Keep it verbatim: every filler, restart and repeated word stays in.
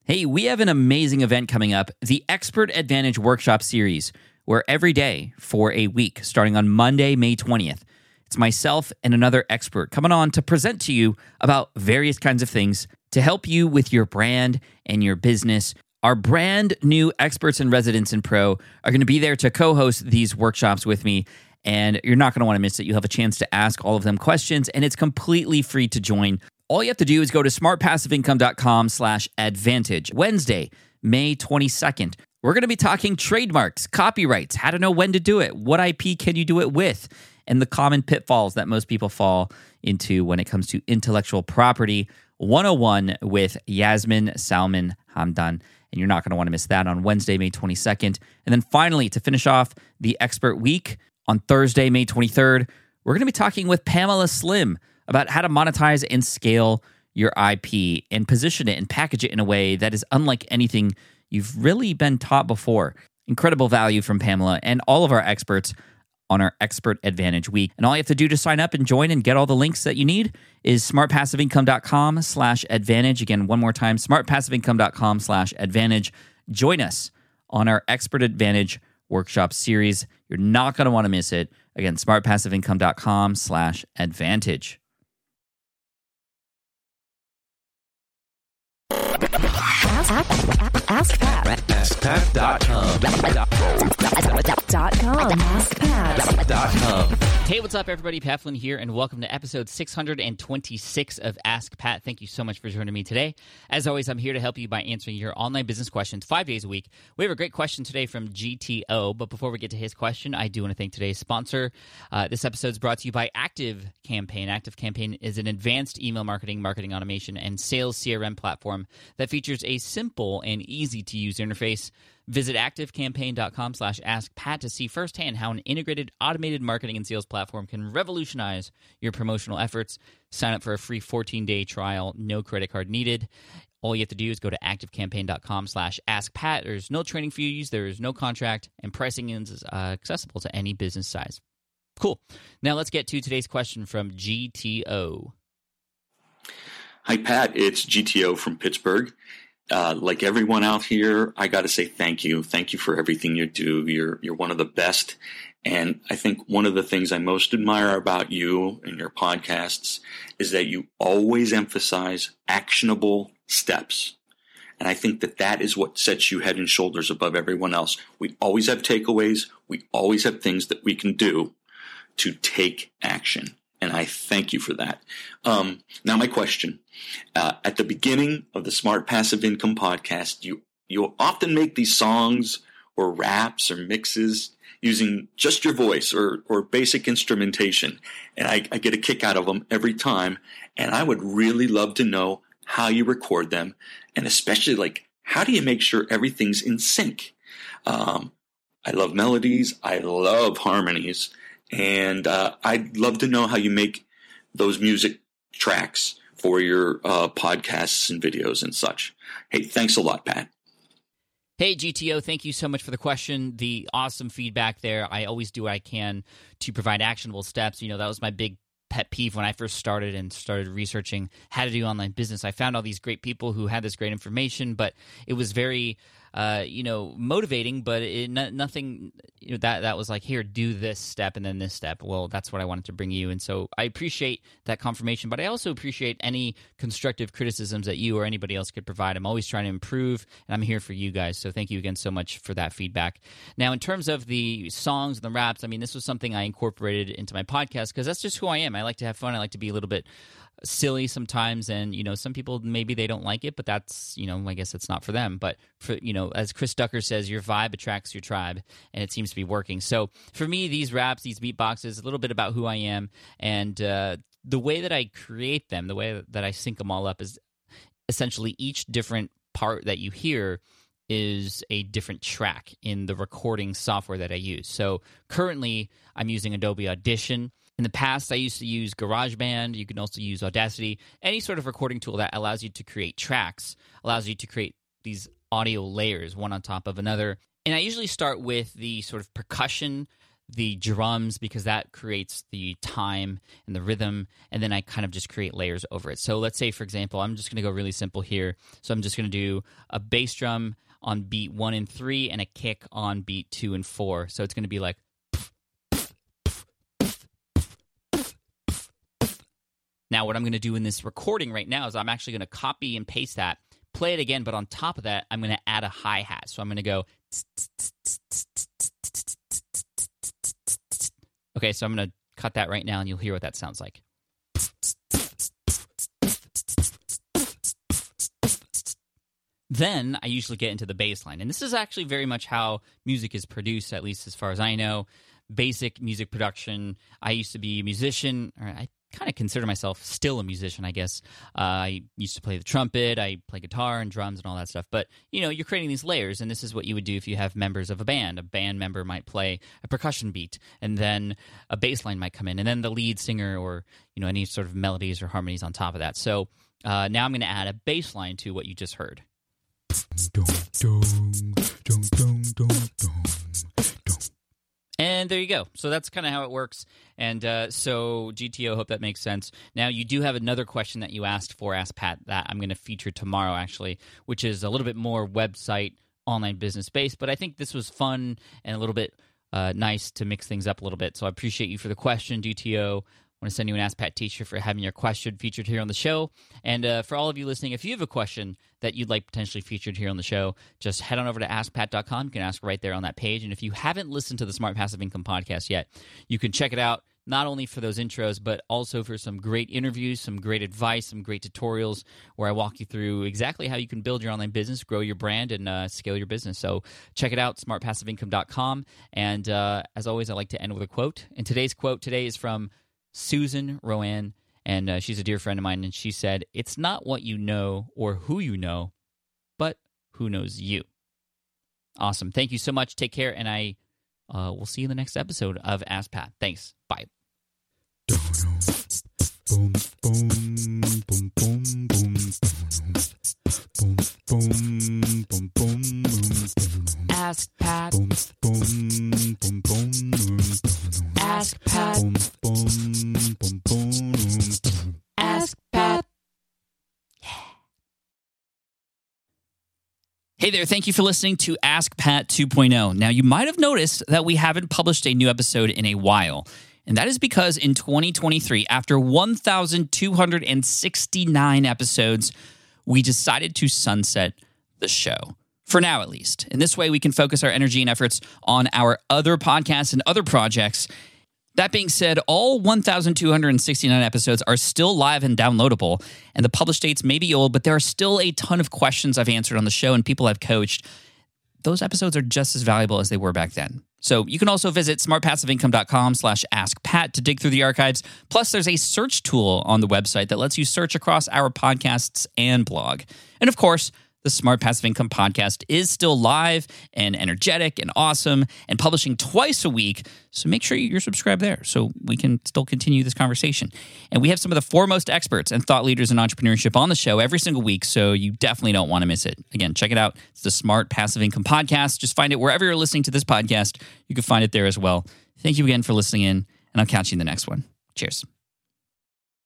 Hey, we have an amazing event coming up, the Expert Advantage Workshop Series, where every day for a week, starting on Monday, May twentieth, it's myself and another expert coming on to present to you about various kinds of things to help you with your brand and your business. Our brand new experts and residents in Pro are going to be there to co-host these workshops with me, and you're not going to want to miss it. You'll have a chance to ask all of them questions, and it's completely free to join. All you have to do is go to smartpassiveincome.com slash advantage. Wednesday, May twenty-second. We're going to be talking trademarks, copyrights, how to know when to do it, what I P can you do it with, and the common pitfalls that most people fall into when it comes to intellectual property one oh one with Yasmin Salman Hamdan. And you're not going to want to miss that on Wednesday, May twenty-second. And then finally, to finish off the Expert Week, on Thursday, May twenty-third, we're going to be talking with Pamela Slim about how to monetize and scale your I P and position it and package it in a way that is unlike anything you've really been taught before. Incredible value from Pamela and all of our experts on our Expert Advantage Week. And all you have to do to sign up and join and get all the links that you need is smartpassiveincome.com slash advantage. Again, one more time, smartpassiveincome.com slash advantage. Join us on our Expert Advantage Workshop Series. You're not going to want to miss it. Again, smartpassiveincome.com slash advantage. Ask, ask, ask Pat. ask pat dot com. Dot com. ask pat dot com. Hey, what's up, everybody? Pat Flynn here, and welcome to episode six hundred twenty-six of Ask Pat. Thank you so much for joining me today. As always, I'm here to help you by answering your online business questions five days a week. We have a great question today from G T O, but before we get to his question, I do want to thank today's sponsor. Uh, this episode is brought to you by Active Campaign. Active Campaign is an advanced email marketing, marketing automation, and sales C R M platform that features a simple and easy-to-use interface. Visit activecampaign.com slash askpat to see firsthand how an integrated automated marketing and sales platform can revolutionize your promotional efforts. Sign up for a free fourteen-day trial, no credit card needed. All you have to do is go to activecampaign.com slash askpat. There's no training fees, there's no contract, and pricing is uh, accessible to any business size. Cool. Now let's get to today's question from G T O. Hi, Pat. It's G T O from Pittsburgh. Uh, like everyone out here, I got to say thank you. Thank you for everything you do. You're you're one of the best. And I think one of the things I most admire about you and your podcasts is that you always emphasize actionable steps. And I think that that is what sets you head and shoulders above everyone else. We always have takeaways. We always have things that we can do to take action. And I thank you for that. Um, now, my question. Uh, at the beginning of the Smart Passive Income podcast, you you often make these songs or raps or mixes using just your voice or, or basic instrumentation. And I, I get a kick out of them every time. And I would really love to know how you record them. And especially, like, how do you make sure everything's in sync? Um, I love melodies. I love harmonies. And uh, I'd love to know how you make those music tracks for your uh, podcasts and videos and such. Hey, thanks a lot, Pat. Hey, G T O, thank you so much for the question. The awesome feedback there. I always do what I can to provide actionable steps. You know, that was my big pet peeve when I first started and started researching how to do online business. I found all these great people who had this great information, but it was very, uh, you know, motivating, but it, no, nothing you know, that that was like, here, do this step and then this step. Well, that's what I wanted to bring you. And so I appreciate that confirmation, but I also appreciate any constructive criticisms that you or anybody else could provide. I'm always trying to improve, and I'm here for you guys. So thank you again so much for that feedback. Now, in terms of the songs and the raps, I mean, this was something I incorporated into my podcast because that's just who I am. I like to have fun. I like to be a little bit silly sometimes, and you know, some people maybe they don't like it, but that's, you know, I guess it's not for them. But for, you know, as Chris Ducker says, your vibe attracts your tribe, and it seems to be working. So for me, these raps, these beatboxes, a little bit about who I am, and uh, the way that I create them, the way that I sync them all up is essentially each different part that you hear is a different track in the recording software that I use. So currently, I'm using Adobe Audition. In the past, I used to use GarageBand. You can also use Audacity. Any sort of recording tool that allows you to create tracks, allows you to create these audio layers, one on top of another. And I usually start with the sort of percussion the drums because that creates the time and the rhythm, and then I kind of just create layers over it. So let's say, for example, I'm just going to go really simple here. So I'm just going to do a bass drum on beat one and three and a kick on beat two and four. So it's going to be like. Now, what I'm going to do in this recording right now is I'm actually going to copy and paste that, play it again, but on top of that, I'm going to add a hi-hat. So I'm going to go. Okay, so I'm going to cut that right now, and you'll hear what that sounds like. Then I usually get into the bass line, and this is actually very much how music is produced, at least as far as I know. Basic music production. I used to be a musician, or I kind of consider myself still a musician, I guess. Uh, I used to play the trumpet, I play guitar and drums and all that stuff. But, you know, you're creating these layers, and this is what you would do if you have members of a band. A band member might play a percussion beat, and then a bass line might come in, and then the lead singer or, you know, any sort of melodies or harmonies on top of that. So uh, now I'm going to add a bass line to what you just heard. And there you go. So that's kind of how it works. And uh, so G T O, hope that makes sense. Now, you do have another question that you asked for, Ask Pat, that I'm going to feature tomorrow, actually, which is a little bit more website, online business based. But I think this was fun and a little bit uh, nice to mix things up a little bit. So I appreciate you for the question, G T O. I want to send you an Ask Pat t-shirt for having your question featured here on the show. And uh, for all of you listening, if you have a question that you'd like potentially featured here on the show, just head on over to ask pat dot com. You can ask right there on that page. And if you haven't listened to the Smart Passive Income podcast yet, you can check it out, not only for those intros, but also for some great interviews, some great advice, some great tutorials where I walk you through exactly how you can build your online business, grow your brand, and uh, scale your business. So check it out, smart passive income dot com. And uh, as always, I like to end with a quote. And today's quote today is from Susan Rowan, and uh, she's a dear friend of mine, and she said, "It's not what you know or who you know, but who knows you." Awesome. Thank you so much. Take care, and I uh, will see you in the next episode of Ask Pat. Thanks. Bye. Boom, boom, boom, boom, boom, boom, boom, boom, boom, boom. Ask Pat. Boom, boom, boom, boom, boom. Ask Pat. Boom, boom, boom, boom. Ask Pat. Yeah. Hey there, thank you for listening to Ask Pat two point oh. Now, you might have noticed that we haven't published a new episode in a while. And that is because in twenty twenty-three, after one thousand two hundred sixty-nine episodes, we decided to sunset the show. For now, at least. In this way, we can focus our energy and efforts on our other podcasts and other projects. That being said, all one thousand two hundred sixty-nine episodes are still live and downloadable, and the published dates may be old, but there are still a ton of questions I've answered on the show and people I've coached. Those episodes are just as valuable as they were back then. So you can also visit smart passive income dot com slash ask pat to dig through the archives. Plus, there's a search tool on the website that lets you search across our podcasts and blog. And of course, the Smart Passive Income podcast is still live and energetic and awesome and publishing twice a week. So make sure you're subscribed there so we can still continue this conversation. And we have some of the foremost experts and thought leaders in entrepreneurship on the show every single week, so you definitely don't want to miss it. Again, check it out. It's the Smart Passive Income podcast. Just find it wherever you're listening to this podcast. You can find it there as well. Thank you again for listening in, and I'll catch you in the next one. Cheers.